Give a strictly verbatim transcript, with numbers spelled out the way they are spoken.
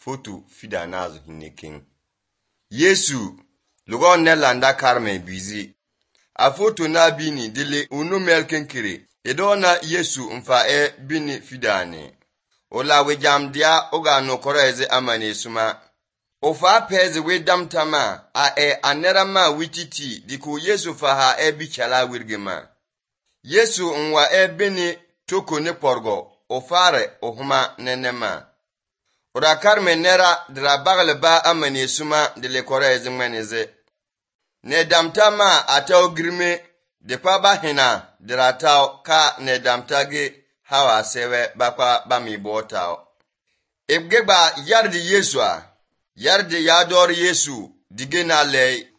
foto fida nazo hinekin. Yesu lugon nelanda karme bizi. A foto na bini dili unu melkenkiri. Edona Yesu mfa e bini fidane. Ola we jamdia oga no koreze amane suma. Ofa peze we damtama a e anerama wititi diku Yesu fa ha e bichala wirgema. Yesu nwa e bini toko ne porgo ofare ohuma nenema. Ora karme nera dra bagle ba amane suma de le koreze meneze. Ne damtama ata ogrime de pa ba hina dra tao ka ne damtage hawa sewe bakwa bami botao. Ebgeba yardi Yesu a yardi yador Yesu digena lei